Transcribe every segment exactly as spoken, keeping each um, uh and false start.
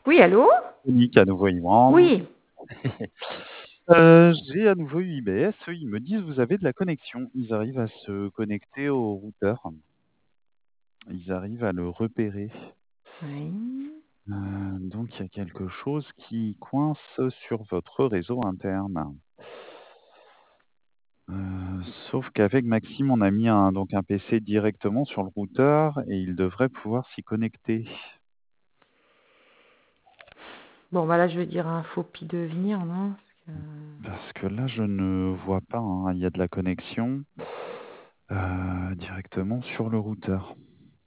Oui, allô? Unique à nouveau Iwan. Oui. Heu, j'ai à nouveau eu I B S, eux, ils me disent: «Vous avez de la connexion». Ils arrivent à se connecter au routeur. Ils arrivent à le repérer. Oui. Heu, donc il y a quelque chose qui coince sur votre réseau interne. Heu, sauf qu'avec Maxime, on a mis un donc un P C directement sur le routeur et il devrait pouvoir s'y connecter. Bon, bah, là, je vais dire à Infopi de venir, non? Parce que Parce que là, je ne vois pas, hein, il y a de la connexion, heu, directement sur le routeur.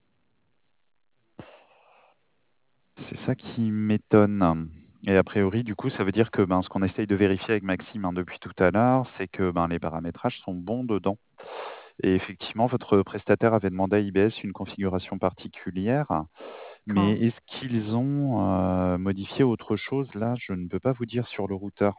C'est ça qui m'étonne et a priori, du coup, ça veut dire que, ben, ce qu'on essaye de vérifier avec Maxime, hein, depuis tout à l'heure, c'est que, ben, les paramétrages sont bons dedans et effectivement, votre prestataire avait demandé à I B S une configuration particulière, mais Quand? est-ce qu'ils ont, heu, modifié autre chose? Là, je ne peux pas vous dire sur le routeur.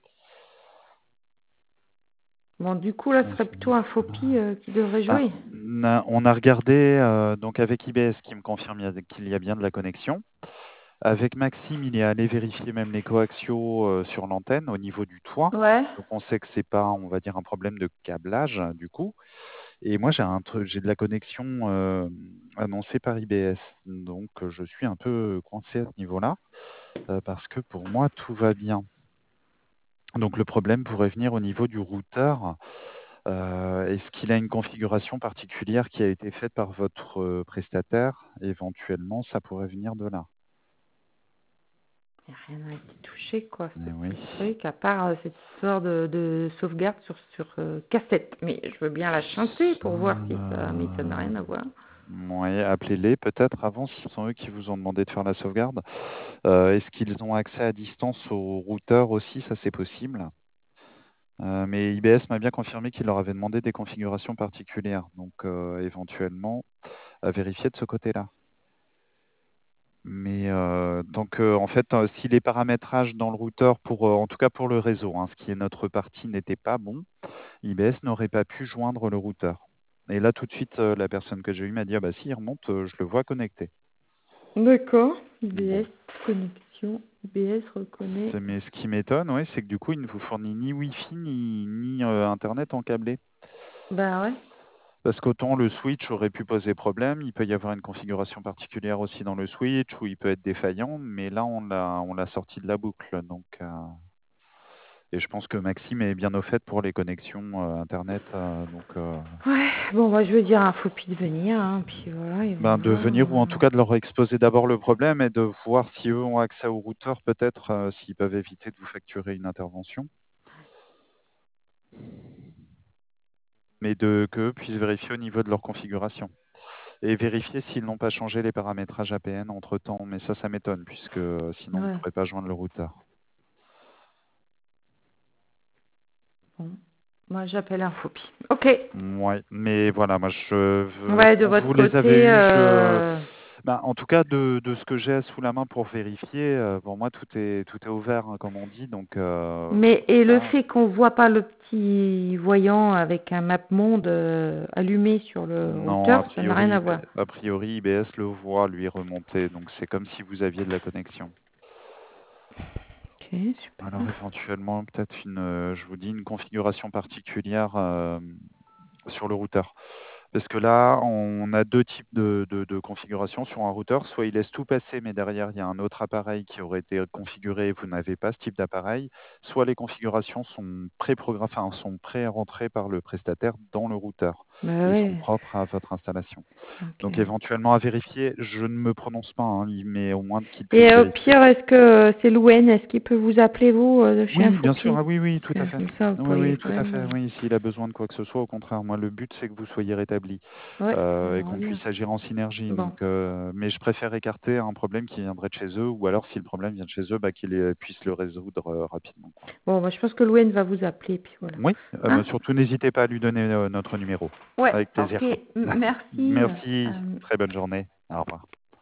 Bon, du coup, là, ce On serait s plutôt Infopi, heu, qui devrait Ben, jouer? on a on a regardé, heu, donc avec I B S qui me confirme il y a qu'il y a bien de la connexion. Avec Maxime, il est allé vérifier même les coaxiaux, heu, sur l'antenne au niveau du toit. Ouais. Donc on sait que c'est pas, on va dire, un problème de câblage, du coup et moi j'ai un truc j'ai de la connexion, hem, annoncée par I B S. Donc heu, je suis un peu coincé à ce niveau-là, heu, parce que pour moi tout va bien. Donc le problème pourrait venir au niveau du routeur. Heu, est-ce qu'il a une configuration particulière qui a été faite par votre, heu, prestataire? Éventuellement, ça pourrait venir de là. Et rien n'a été touché, quoi, Eh c'est oui. le truc, à part, heu, cette histoire de de sauvegarde sur sur, heu, cassette. Mais je veux bien la chanter pour voir si ça mais ça n'a rien à voir. Mouais, appelez-les peut-être avant, si ce sont eux qui vous ont demandé de faire la sauvegarde. Heu, est-ce qu'ils ont accès à distance au routeur aussi? Ça, c'est possible. Heu, mais I B S m'a bien confirmé qu'il leur avait demandé des configurations particulières, donc heu, éventuellement, à vérifier de ce côté-là. Mais heu, donc heu, en fait, heu, si les paramétrages dans le routeur pour, heu, en tout cas pour le réseau, hein, ce qui est notre partie, n'était pas bon, I B S n'aurait pas pu joindre le routeur. Et là, tout de suite, heu, la personne que j'ai eue m'a dit: «Ah bah si, il remonte, heu, je le vois connecté». D'accord. I B S, Bon. connexion, I B S reconnaît. C'est mais ce qui m'étonne, ouais, c'est que du coup, il ne vous fournit ni Wi-Fi ni ni, heu, internet en câblé. Bah, ouais. Parce qu'autant le switch aurait pu poser problème, il peut y avoir une configuration particulière aussi dans le switch ou il peut être défaillant, mais là, on l'a on l'a sorti de la boucle, donc heu et je pense que Maxime est bien au fait pour les connexions, heu, internet, heu, donc heu Ouais, bon, bah, je vais dire à Infopi de venir, hein, puis voilà, ils vont Ben, de voir, venir ou en tout heu cas de leur exposer d'abord le problème et de voir si eux ont accès au routeur peut-être, heu, s'ils peuvent éviter de vous facturer une intervention. Mais de qu'eux puissent vérifier au niveau de leur configuration et vérifier s'ils n'ont pas changé les paramétrages A P N entre-temps, mais ça, ça m'étonne puisque, heu, sinon on ne Ouais. pourrait pas joindre le routeur. Bon, moi j'appelle Infopi. OK. Mouais, mais voilà, moi je veux Ouais, de quand votre vous les avez côté, eus, je heu ben, en tout cas de de ce que j'ai sous la main pour vérifier, heu, pour moi tout est tout est au vert, hein, comme on dit, donc heu, Mais et le là fait qu'on voit pas le petit voyant avec un map-monde, heu, allumé sur le Non, a routeur, ça n'a rien priori à I B voir? a priori I B S le voit lui remonter, donc c'est comme si vous aviez de la connexion. OK, super. Alors éventuellement peut-être une, heu, je vous dis une configuration particulière, hem, sur le routeur. Parce que là, on a deux types de de de configurations sur un routeur. Soit il laisse tout passer, mais derrière il y a un autre appareil qui aurait été configuré et vous n'avez pas ce type d'appareil. Soit les configurations sont préprogra enfin sont pré-rentrées par le prestataire dans le routeur Bah, et sont ouais. propres à votre installation. OK. Donc éventuellement à vérifier, je ne me prononce pas, hein, il mais au moins qu'ils Et puissent au vérifier. pire, est-ce que c'est Louwen, est-ce qu'il peut vous appeler vous, heu, de chez Oui, bien sûr, Infopi? ah oui, oui, Parce tout à que fait. comme ça, vous Oui, pourriez oui, quand tout à même, fait, heu oui, s'il a besoin de quoi que ce soit, au contraire, moi le but c'est que vous soyez rétablis, Ouais, heu et j'aimerais qu'on bien. puisse agir en synergie Bon. donc heu, mais je préfère écarter un problème qui viendrait de chez eux ou alors si le problème vient de chez eux, bah, qu'ils les puissent le résoudre, heu, rapidement, quoi. Bon, bah, je pense que Louwen va vous appeler, puis voilà. Oui, heu, Hein? bah, surtout n'hésitez pas à lui donner, heu, notre numéro. Ouais, Avec OK. plaisir. M merci, heu, Merci, hem très bonne journée. Au revoir.